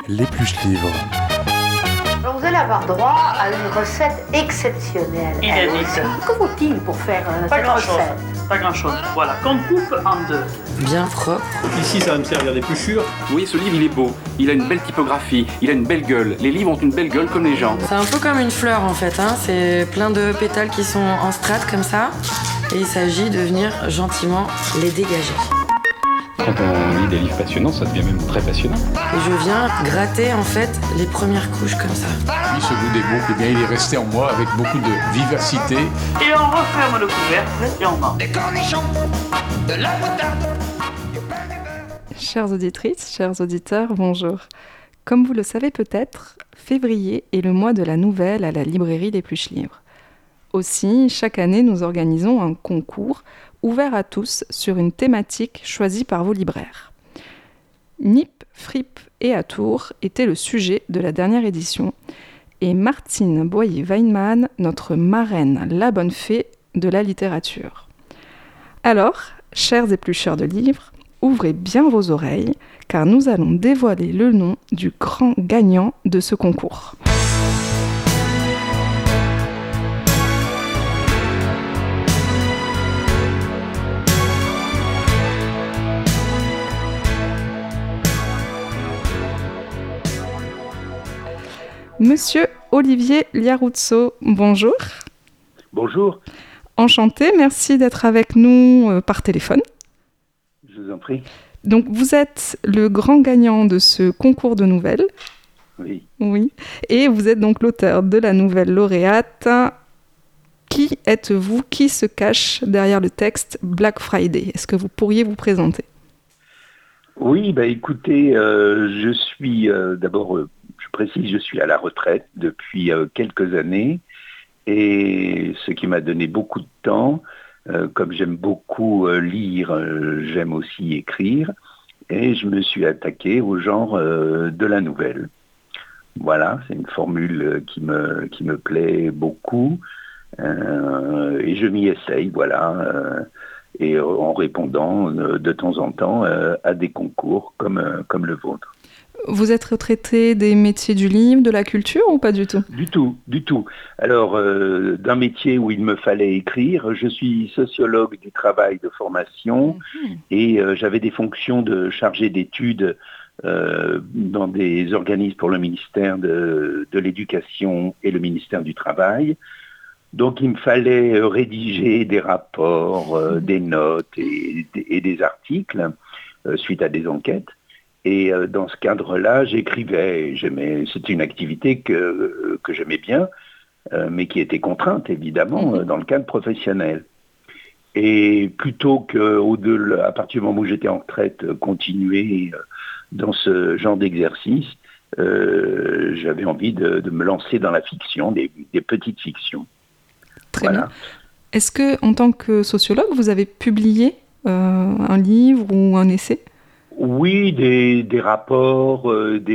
L'épluche-livre. Alors vous allez avoir droit à une recette exceptionnelle. Inédite. Que faut-il pour faire Pas cette grand-chose. recette? Pas grand-chose. Voilà, qu'on coupe en deux. Bien propre. Ici, ça va me servir d'épluchure. Vous voyez, ce livre, il est beau. Il a une belle typographie. Il a une belle gueule. Les livres ont une belle gueule comme les gens. C'est un peu comme une fleur en fait, hein. C'est plein de pétales qui sont en strates comme ça. Et il s'agit de venir gentiment les dégager. Quand on lit des livres passionnants, ça devient même très passionnant. Et je viens gratter en fait les premières couches comme ça. Oui, ce goût des boucles, eh bien, il est resté en moi avec beaucoup de vivacité. Et on referme le couvercle et on mange. Des cornichons, de la moutarde. Chères auditrices, chers auditeurs, bonjour. Comme vous le savez peut-être, février est le mois de la nouvelle à la librairie l'Épluche-livre. Aussi, chaque année, nous organisons un concours ouvert à tous sur une thématique choisie par vos libraires. Nip, Fripe et Atour était le sujet de la dernière édition et Martine Boyer-Weinmann, notre marraine, la bonne fée de la littérature. Alors, chers éplucheurs de livres, ouvrez bien vos oreilles car nous allons dévoiler le nom du grand gagnant de ce concours. Monsieur Olivier Liaruzzo, bonjour. Bonjour. Enchanté, merci d'être avec nous par téléphone. Je vous en prie. Donc vous êtes le grand gagnant de ce concours de nouvelles. Oui. Oui. Et vous êtes donc l'auteur de la nouvelle lauréate. Qui êtes-vous? Qui se cache derrière le texte Black Friday? Est-ce que vous pourriez vous présenter? Oui, écoutez, je suis d'abord, je précise, je suis à la retraite depuis quelques années et ce qui m'a donné beaucoup de temps, comme j'aime beaucoup lire, j'aime aussi écrire et je me suis attaqué au genre de la nouvelle. Voilà, c'est une formule qui me plaît beaucoup et je m'y essaye, voilà. Et en répondant de temps en temps à des concours comme le vôtre. Vous êtes retraité des métiers du livre, de la culture ou pas du tout? Du tout. Alors, d'un métier où il me fallait écrire, je suis sociologue du travail de formation et j'avais des fonctions de chargé d'études dans des organismes pour le ministère de l'Éducation et le ministère du Travail. Donc il me fallait rédiger des rapports, des notes et des articles suite à des enquêtes. Et dans ce cadre-là, j'écrivais. C'était une activité que j'aimais bien, mais qui était contrainte évidemment dans le cadre professionnel. Et plutôt qu'à partir du moment où j'étais en retraite, continuer dans ce genre d'exercice, j'avais envie de me lancer dans la fiction, des petites fictions. Très bien. Est-ce que, en tant que sociologue, vous avez publié un livre ou un essai? Oui, des rapports,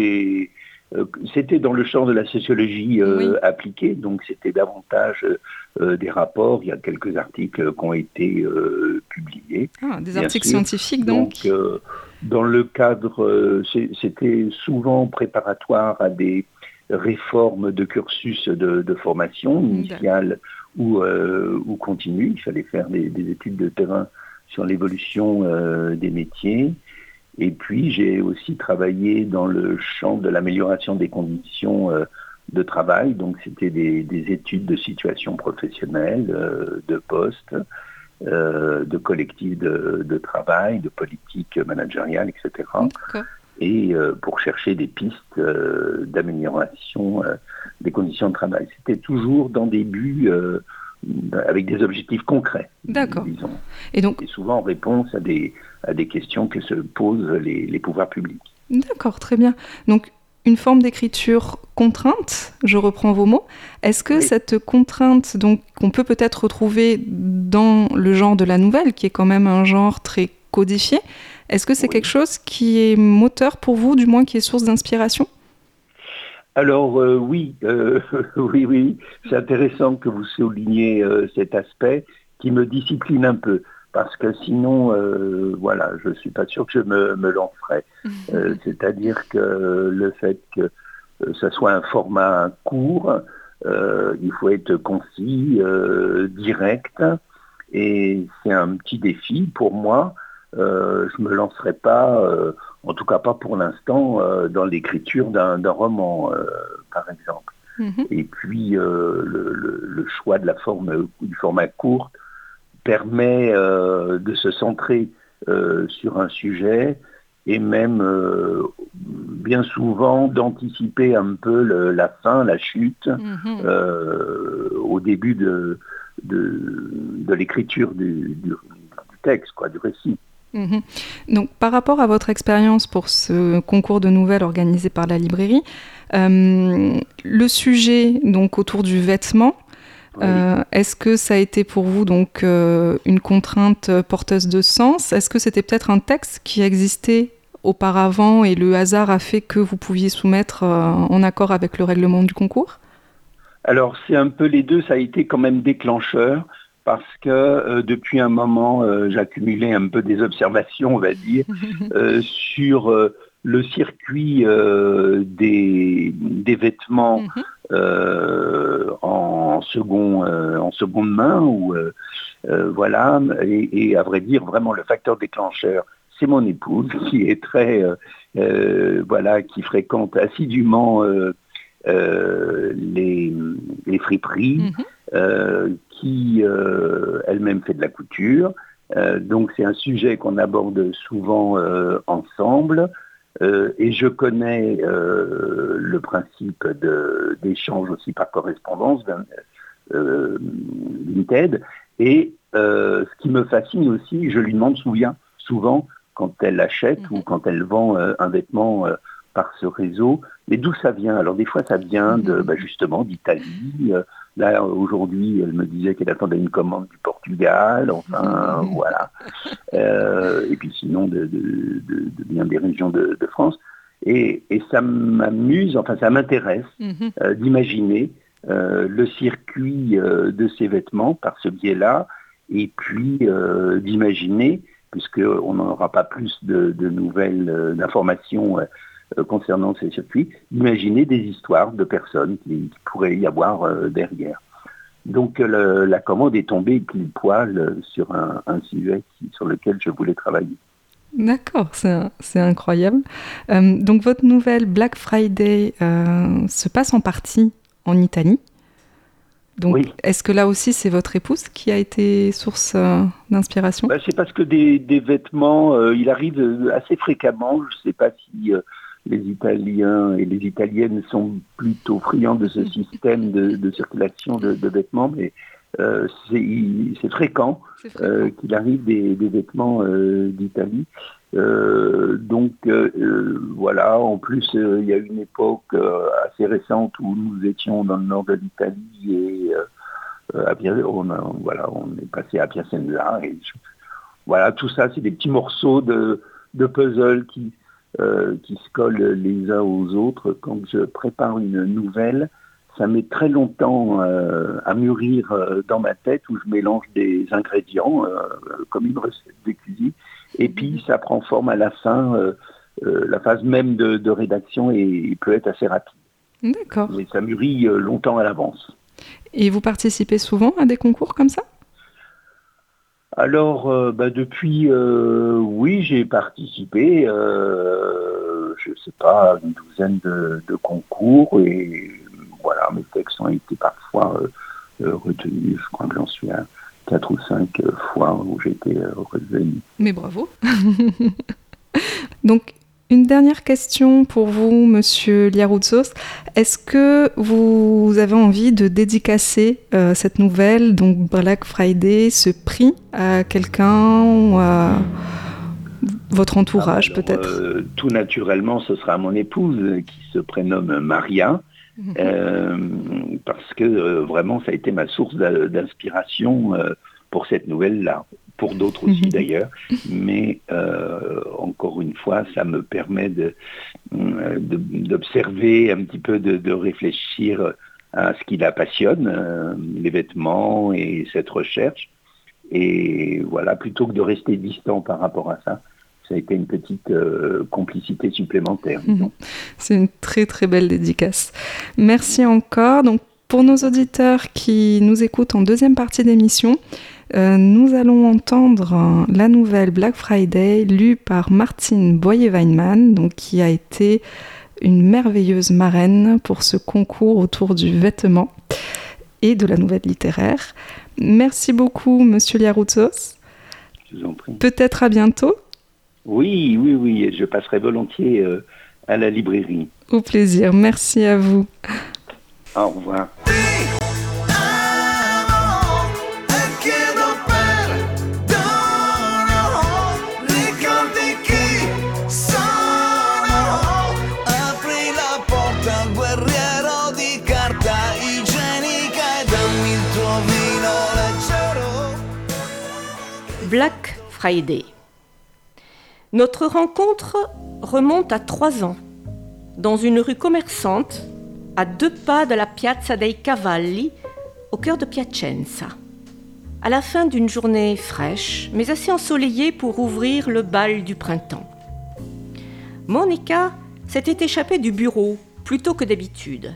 c'était dans le champ de la sociologie appliquée, donc c'était davantage des rapports. Il y a quelques articles qui ont été publiés. Des articles scientifiques, donc dans le cadre, c'était souvent préparatoire à des réformes de cursus de formation initiale ou continue. Il fallait faire des études de terrain sur l'évolution des métiers. Et puis, j'ai aussi travaillé dans le champ de l'amélioration des conditions de travail. Donc, c'était des études de situation professionnelle, de poste, de collectifs de travail, de politique managériale, etc. D'accord. Et pour chercher des pistes d'amélioration des conditions de travail. C'était toujours dans des buts avec des objectifs concrets, D'accord. disons. Et donc, souvent en réponse à des questions que se posent les pouvoirs publics. D'accord, très bien. Donc, une forme d'écriture contrainte, je reprends vos mots. Est-ce que cette contrainte, donc, qu'on peut peut-être retrouver dans le genre de la nouvelle, qui est quand même un genre très codifié, est-ce que c'est quelque chose qui est moteur pour vous, du moins qui est source d'inspiration? Alors oui, c'est intéressant que vous souligniez cet aspect qui me discipline un peu. parce que sinon, voilà, je suis pas sûr que je me lancerai. C'est-à-dire que le fait que ça soit un format court, il faut être concis, direct, et c'est un petit défi pour moi. Je me lancerai pas, en tout cas pas pour l'instant, dans l'écriture d'un roman, par exemple. Et puis le choix de du format court permet de se centrer sur un sujet et même bien souvent d'anticiper un peu la fin, la chute au début de l'écriture du texte, quoi, du récit. Donc, par rapport à votre expérience pour ce concours de nouvelles organisé par la librairie, le sujet donc autour du vêtement, oui. Est-ce que ça a été pour vous donc une contrainte porteuse de sens? Est-ce que c'était peut-être un texte qui existait auparavant et le hasard a fait que vous pouviez soumettre en accord avec le règlement du concours? Alors c'est un peu les deux, ça a été quand même déclencheur parce que depuis un moment j'accumulais un peu des observations, on va dire, sur le circuit des vêtements en seconde main ou voilà, et à vrai dire vraiment le facteur déclencheur, c'est mon épouse qui est très voilà, qui fréquente assidûment les friperies, qui elle-même fait de la couture. Donc c'est un sujet qu'on aborde souvent ensemble. Et je connais le principe d'échange aussi par correspondance Vinted. Et ce qui me fascine aussi, je lui demande souvent quand elle achète ou quand elle vend un vêtement par ce réseau, mais d'où ça vient? Alors des fois ça vient justement d'Italie. Là aujourd'hui elle me disait qu'elle attendait une commande du Portugal, enfin voilà. Et puis sinon de bien des régions de France. Et ça m'amuse, enfin ça m'intéresse d'imaginer le circuit de ces vêtements par ce biais-là, et puis d'imaginer, puisqu'on n'en aura pas plus de nouvelles d'informations concernant ces circuits, d'imaginer des histoires de personnes qui pourraient y avoir derrière. Donc la commande est tombée pile poil sur un sujet sur lequel je voulais travailler. D'accord, c'est incroyable. Donc votre nouvelle Black Friday se passe en partie en Italie. Donc, oui. Est-ce que là aussi c'est votre épouse qui a été source d'inspiration? C'est parce que des vêtements, il arrive assez fréquemment, je ne sais pas si les Italiens et les Italiennes sont plutôt friands de ce système de circulation de vêtements, mais c'est fréquent qu'il arrive des vêtements d'Italie. Donc voilà, en plus il y a une époque assez récente où nous étions dans le nord de l'Italie et on est passé à Piacenza et voilà, tout ça c'est des petits morceaux de puzzle qui se collent les uns aux autres. Quand je prépare une nouvelle, ça met très longtemps à mûrir dans ma tête, où je mélange des ingrédients comme une recette de cuisine, et puis ça prend forme à la fin. La phase même de rédaction peut être assez rapide. D'accord. Mais ça mûrit longtemps à l'avance. Et vous participez souvent à des concours comme ça? Alors, depuis, oui, j'ai participé, je ne sais pas, une douzaine de concours, et voilà, mes textes ont été parfois retenus. Je crois que j'en suis à 4 ou 5 fois où j'ai été retenu. Mais bravo. Donc, une dernière question pour vous, Monsieur Liaroutsos. Est-ce que vous avez envie de dédicacer cette nouvelle, donc Black Friday, ce prix à quelqu'un ou à votre entourage peut-être? Tout naturellement, ce sera mon épouse qui se prénomme Maria, parce que vraiment, ça a été ma source d'inspiration pour cette nouvelle-là. Pour d'autres aussi d'ailleurs, mais encore une fois, ça me permet d'observer un petit peu, de réfléchir à ce qui la passionne, les vêtements et cette recherche. Et voilà, plutôt que de rester distant par rapport à ça, ça a été une petite complicité supplémentaire, disons. C'est une très très belle dédicace. Merci encore. Donc, pour nos auditeurs qui nous écoutent en deuxième partie d'émission, nous allons entendre la nouvelle Black Friday lue par Martine Boyer-Weinman, donc qui a été une merveilleuse marraine pour ce concours autour du vêtement et de la nouvelle littéraire. Merci beaucoup, Monsieur Liaroutsos. Je vous en prie. Peut-être à bientôt. Oui, je passerai volontiers à la librairie. Au plaisir, merci à vous. Au revoir. Black Friday. Notre rencontre remonte à 3 ans, dans une rue commerçante, à 2 pas de la Piazza dei Cavalli, au cœur de Piacenza. À la fin d'une journée fraîche, mais assez ensoleillée pour ouvrir le bal du printemps. Monica s'était échappée du bureau plus tôt que d'habitude.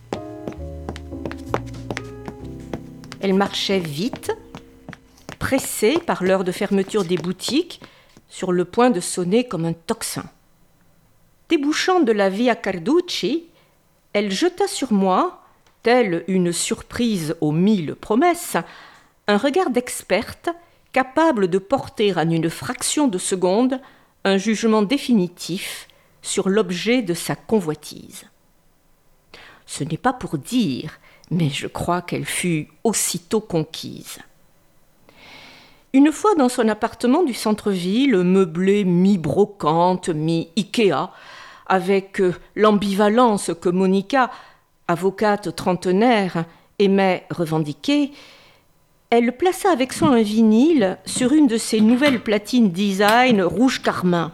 Elle marchait vite, pressée par l'heure de fermeture des boutiques, sur le point de sonner comme un tocsin. Débouchant de la Via Carducci, elle jeta sur moi, telle une surprise aux 1000 promesses, un regard d'experte capable de porter en une fraction de seconde un jugement définitif sur l'objet de sa convoitise. Ce n'est pas pour dire, mais je crois qu'elle fut aussitôt conquise. Une fois dans son appartement du centre-ville, meublé mi-brocante, mi-Ikea, avec l'ambivalence que Monica, avocate trentenaire, aimait revendiquer, elle plaça avec soin un vinyle sur une de ses nouvelles platines design rouge carmin.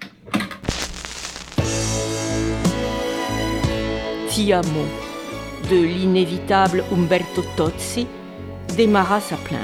Ti amo, de l'inévitable Umberto Tozzi, démarra sa plainte.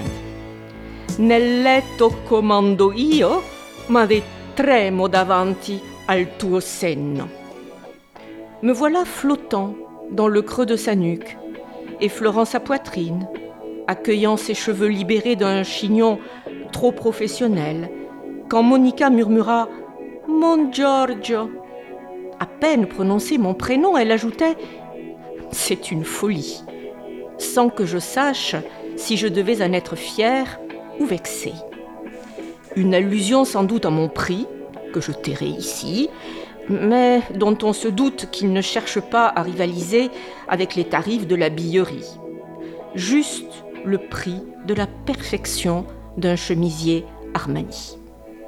Nel letto comando io, ma tremo davanti al tuo senno. Me voilà flottant dans le creux de sa nuque, effleurant sa poitrine, accueillant ses cheveux libérés d'un chignon trop professionnel, quand Monica murmura « Mon Giorgio ». À peine prononcé mon prénom, elle ajoutait « C'est une folie », sans que je sache si je devais en être fière ou vexée. Une allusion sans doute à mon prix, que je tairai ici, mais dont on se doute qu'il ne cherche pas à rivaliser avec les tarifs de la billerie. Juste le prix de la perfection d'un chemisier Armani.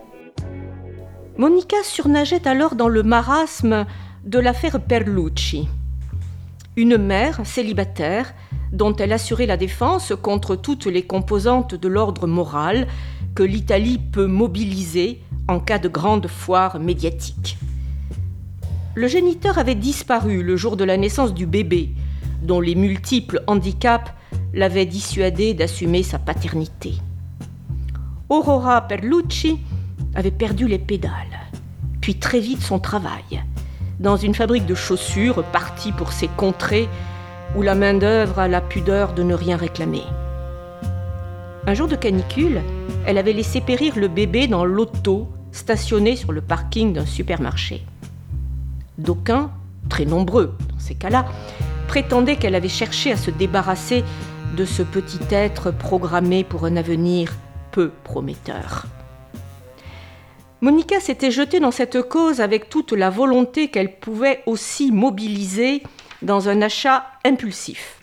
Monica surnageait alors dans le marasme de l'affaire Perlucci. Une mère célibataire dont elle assurait la défense contre toutes les composantes de l'ordre moral que l'Italie peut mobiliser en cas de grande foire médiatique. Le géniteur avait disparu le jour de la naissance du bébé, dont les multiples handicaps l'avaient dissuadé d'assumer sa paternité. Aurora Perlucci avait perdu les pédales, puis très vite son travail, dans une fabrique de chaussures partie pour ces contrées où la main-d'œuvre a la pudeur de ne rien réclamer. Un jour de canicule, elle avait laissé périr le bébé dans l'auto stationné sur le parking d'un supermarché. D'aucuns, très nombreux dans ces cas-là, prétendaient qu'elle avait cherché à se débarrasser de ce petit être programmé pour un avenir peu prometteur. Monica s'était jetée dans cette cause avec toute la volonté qu'elle pouvait aussi mobiliser dans un achat impulsif.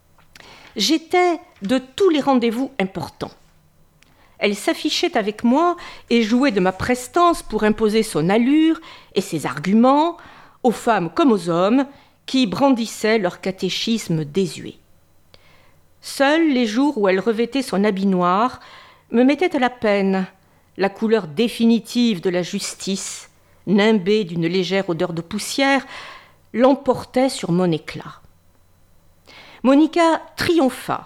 J'étais de tous les rendez-vous importants. Elle s'affichait avec moi et jouait de ma prestance pour imposer son allure et ses arguments aux femmes comme aux hommes qui brandissaient leur catéchisme désuet. Seuls les jours où elle revêtait son habit noir me mettaient à la peine la couleur définitive de la justice, nimbée d'une légère odeur de poussière, l'emportait sur mon éclat. Monica triompha,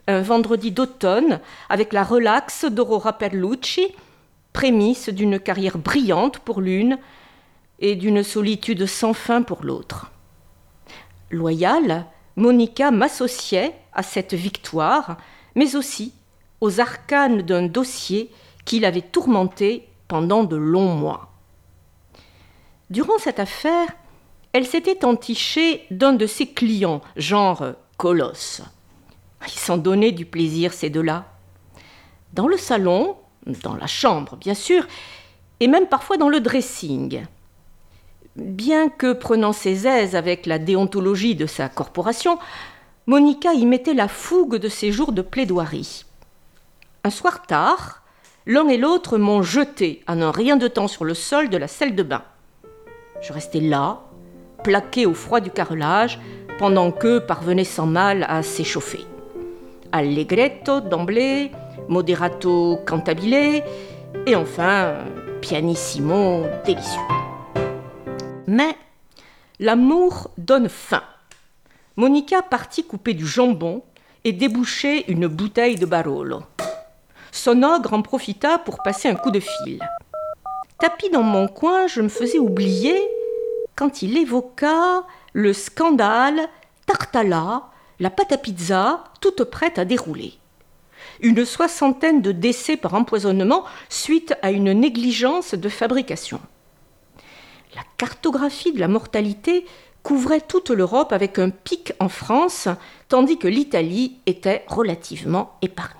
un vendredi d'automne avec la relaxe d'Aurora Perlucci, prémisse d'une carrière brillante pour l'une et d'une solitude sans fin pour l'autre. Loyale, Monica m'associait à cette victoire, mais aussi aux arcanes d'un dossier qui l'avait tourmentée pendant de longs mois. Durant cette affaire, elle s'était entichée d'un de ses clients, genre colosse. Ils s'en donnaient du plaisir, ces deux-là. Dans le salon, dans la chambre, bien sûr, et même parfois dans le dressing. Bien que prenant ses aises avec la déontologie de sa corporation, Monica y mettait la fougue de ses jours de plaidoirie. Un soir tard, l'un et l'autre m'ont jeté en un rien de temps sur le sol de la salle de bain. Je restais là, plaqué au froid du carrelage, pendant qu'eux parvenaient sans mal à s'échauffer. Allegretto d'emblée, moderato cantabile, et enfin pianissimo délicieux. Mais l'amour donne faim. Monica partit couper du jambon et déboucher une bouteille de Barolo. Son ogre en profita pour passer un coup de fil. Tapi dans mon coin, je me faisais oublier quand il évoqua le scandale Tartala, la pâte à pizza toute prête à dérouler. Une 60aine de décès par empoisonnement suite à une négligence de fabrication. La cartographie de la mortalité couvrait toute l'Europe avec un pic en France, tandis que l'Italie était relativement épargnée.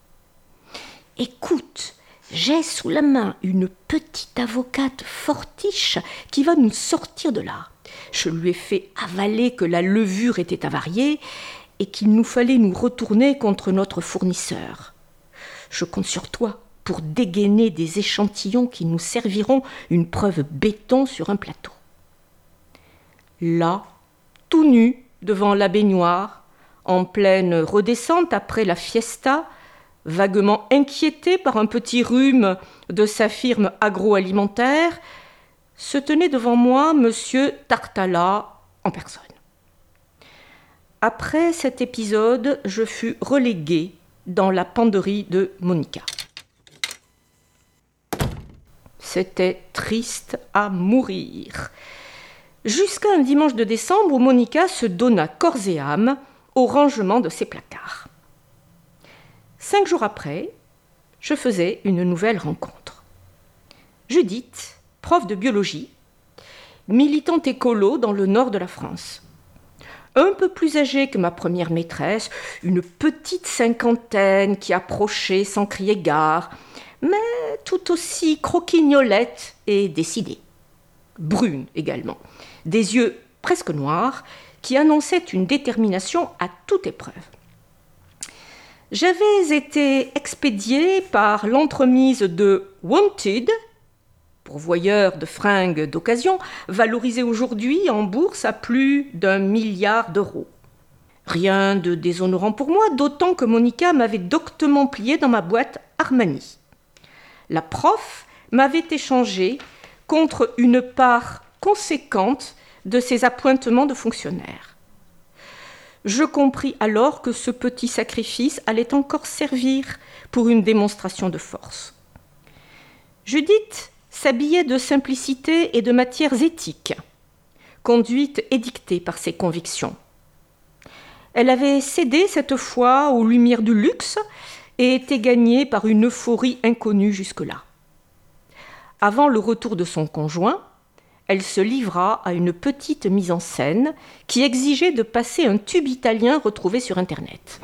Écoute, j'ai sous la main une petite avocate fortiche qui va nous sortir de là. Je lui ai fait avaler que la levure était avariée et qu'il nous fallait nous retourner contre notre fournisseur. Je compte sur toi pour dégainer des échantillons qui nous serviront une preuve béton sur un plateau. Là, tout nu, devant la baignoire, en pleine redescente après la fiesta, vaguement inquiété par un petit rhume de sa firme agroalimentaire, se tenait devant moi Monsieur Tartala en personne. Après cet épisode, je fus reléguée dans la penderie de Monica. C'était triste à mourir. Jusqu'à un dimanche de décembre où Monica se donna corps et âme au rangement de ses placards. 5 jours après, je faisais une nouvelle rencontre. Judith, prof de biologie, militante écolo dans le nord de la France. Un peu plus âgée que ma première maîtresse, une petite cinquantaine qui approchait sans crier gare, mais tout aussi croquignolette et décidée. Brune également, des yeux presque noirs qui annonçaient une détermination à toute épreuve. J'avais été expédiée par l'entremise de Wanted, pourvoyeur de fringues d'occasion, valorisé aujourd'hui en bourse à plus d'1 milliard d'euros. Rien de déshonorant pour moi, d'autant que Monica m'avait doctement plié dans ma boîte Armani. La prof m'avait échangé contre une part conséquente de ses appointements de fonctionnaires. Je compris alors que ce petit sacrifice allait encore servir pour une démonstration de force. Judith s'habillait de simplicité et de matières éthiques, conduite édictée par ses convictions. Elle avait cédé cette fois aux lumières du luxe et était gagnée par une euphorie inconnue jusque-là. Avant le retour de son conjoint, elle se livra à une petite mise en scène qui exigeait de passer un tube italien retrouvé sur Internet.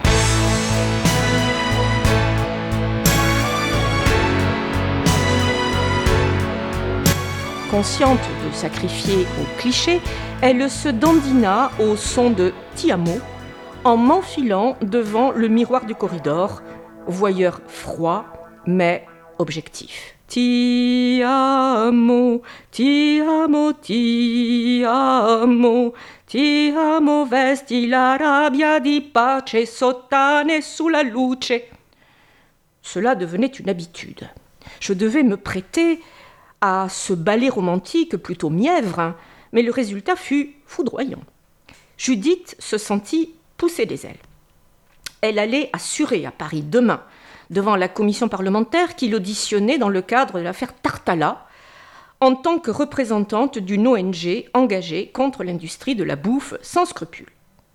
Consciente de sacrifier au cliché, elle se dandina au son de Ti amo en m'enfilant devant le miroir du corridor, voyeur froid mais objectif. Ti amo, ti amo, ti amo, ti amo, vesti la rabbia di pace, sottane sulla luce. Cela devenait une habitude. Je devais me prêter à ce ballet romantique plutôt mièvre, mais le résultat fut foudroyant. Judith se sentit pousser des ailes. elle allait assurer à Paris demain, devant la commission parlementaire qui l'auditionnait dans le cadre de l'affaire Tartala, en tant que représentante d'une ONG engagée contre l'industrie de la bouffe sans scrupules.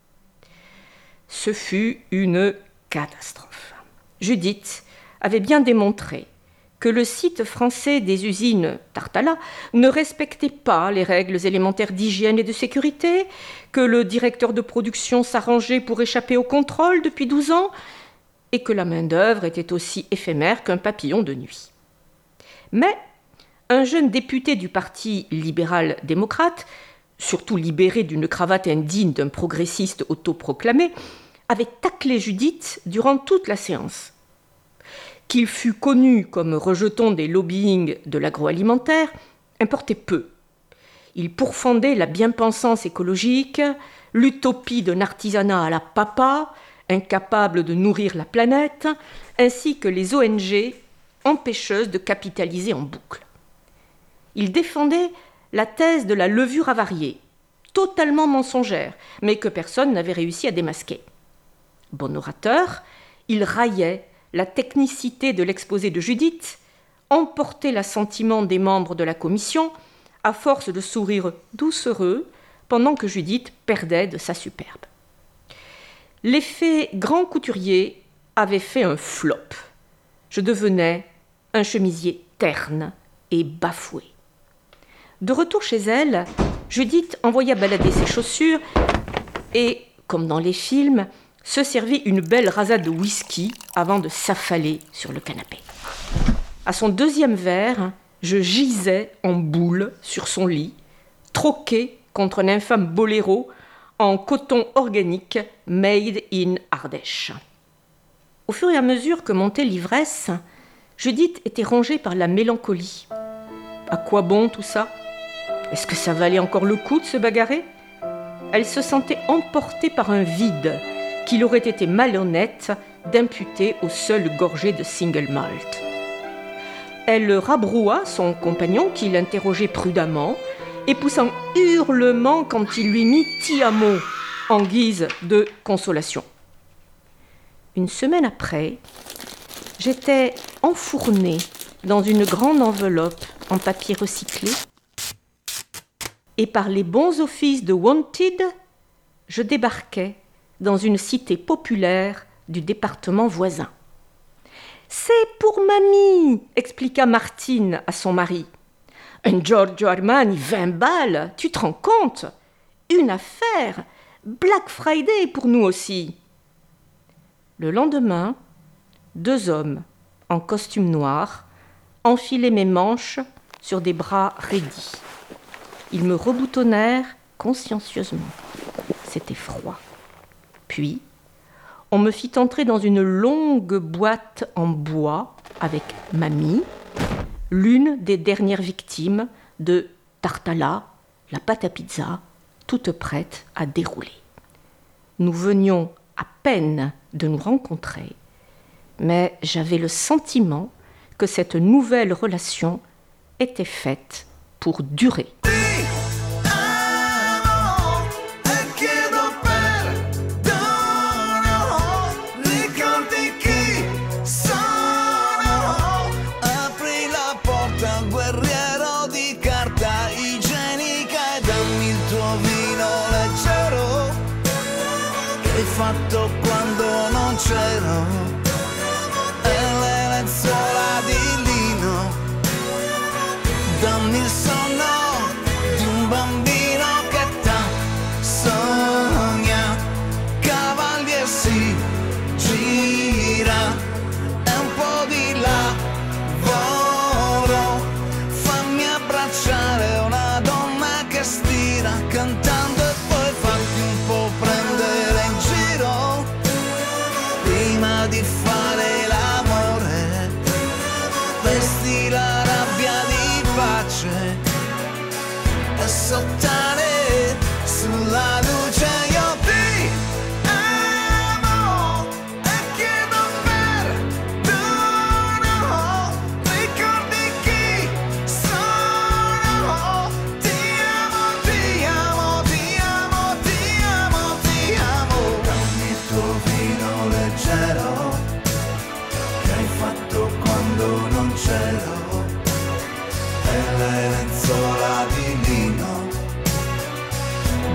Ce fut une catastrophe. Judith avait bien démontré que le site français des usines Tartala ne respectait pas les règles élémentaires d'hygiène et de sécurité, que le directeur de production s'arrangeait pour échapper au contrôle depuis 12 ans, et que la main-d'œuvre était aussi éphémère qu'un papillon de nuit. Mais un jeune député du Parti libéral-démocrate, surtout libéré d'une cravate indigne d'un progressiste autoproclamé, avait taclé Judith durant toute la séance. Qu'il fût connu comme rejeton des lobbyings de l'agroalimentaire importait peu. Il pourfendait la bien-pensance écologique, l'utopie d'un artisanat à la papa, incapable de nourrir la planète, ainsi que les ONG empêcheuses de capitaliser en boucle. Il défendait la thèse de la levure avariée, totalement mensongère, mais que personne n'avait réussi à démasquer. Bon orateur, il raillait la technicité de l'exposé de Judith, emportait l'assentiment des membres de la commission, à force de sourire doucereux, pendant que Judith perdait de sa superbe. L'effet grand couturier avait fait un flop. Je devenais un chemisier terne et bafoué. De retour chez elle, Judith envoya balader ses chaussures et, comme dans les films, se servit une belle rasade de whisky avant de s'affaler sur le canapé. À son deuxième verre, je gisais en boule sur son lit, troqué contre un infâme boléro en coton organique made in Ardèche. Au fur et à mesure que montait l'ivresse, Judith était rongée par la mélancolie. À quoi bon tout ça ? Est-ce que ça valait encore le coup de se bagarrer ? Elle se sentait emportée par un vide qu'il aurait été malhonnête d'imputer aux seules gorgées de single malt. Elle rabroua son compagnon qui l'interrogeait prudemment et poussa un hurlement quand il lui mit « Ti amo » en guise de consolation. Une semaine après, j'étais enfournée dans une grande enveloppe en papier recyclé et par les bons offices de Wanted, je débarquais dans une cité populaire du département voisin. « C'est pour mamie !» expliqua Martine à son mari. « Un Giorgio Armani, 20 balles, tu te rends compte ? Une affaire, Black Friday pour nous aussi !» Le lendemain, 2 hommes en costume noir enfilaient mes manches sur des bras raidis. Ils me reboutonnèrent consciencieusement. C'était froid. Puis, on me fit entrer dans une longue boîte en bois avec mamie, l'une des dernières victimes de Tartala, la pâte à pizza, toute prête à dérouler. Nous venions à peine de nous rencontrer, mais j'avais le sentiment que cette nouvelle relation était faite pour durer. Fatto quando non c'ero e le lenzuola di lino, dammi il sonno di un bambino che sogna, cavalier si gira e un po' di lavoro, fammi abbracciare una donna che stira cantando e poi fatti un po' prendere in giro prima di fare l'amore, vesti la rabbia di pace e sottane sulla luce. Io ti amo e chiedo perdono, ricordi chi sono, ti amo, ti amo, ti amo, ti amo, ti amo. Dammi il tuo vino leggero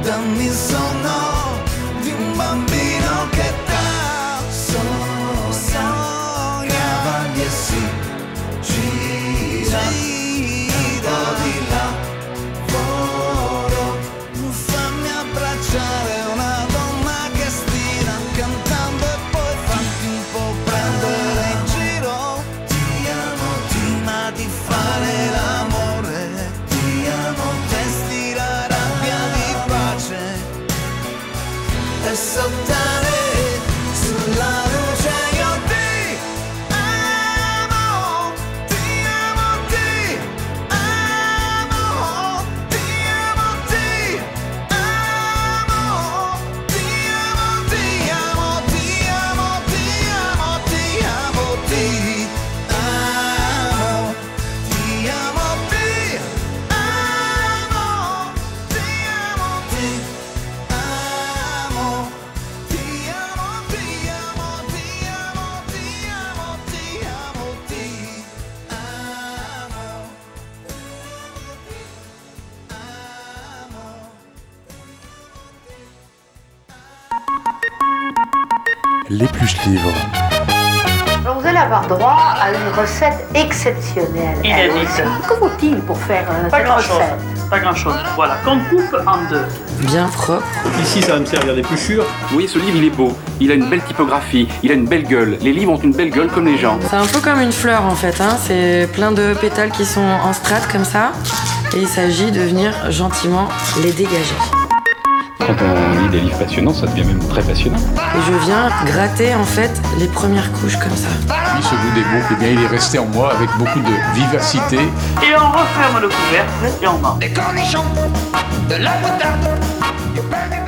dammi il sonno di un bambino che da sogna avanti e si gira di lavoro. Fammi abbracciare una donna che stira cantando e poi fatti un po' prendere in giro. Ti amo prima di fare l'amore, ti amo testi la rabbia di pace e saltare sulla luce. Io ti amo, ti amo, ti amo, ti amo, ti amo, ti amo, ti amo, ti amo, ti amo, ti amo, ti amo, ti amo, ti L'Épluche Livre. Alors vous allez avoir droit à une recette exceptionnelle. Inédite. Que faut-il pour faire Pas cette grand-chose. recette? Pas grand-chose. Voilà, qu'on coupe en deux. Bien propre. Ici, ça va me servir d'épluchure. Vous voyez, ce livre, il est beau. Il a une belle typographie. Il a une belle gueule. Les livres ont une belle gueule comme les gens. C'est un peu comme une fleur en fait, hein. C'est plein de pétales qui sont en strates comme ça. Et il s'agit de venir gentiment les dégager. Quand on lit des livres passionnants, ça devient même très passionnant. Et je viens gratter en fait les premières couches comme ça. Puis ce goût des boucles, eh bien, il est resté en moi avec beaucoup de vivacité. Et on referme le couvercle et on mange. Des cornichons, de la moutarde, du pain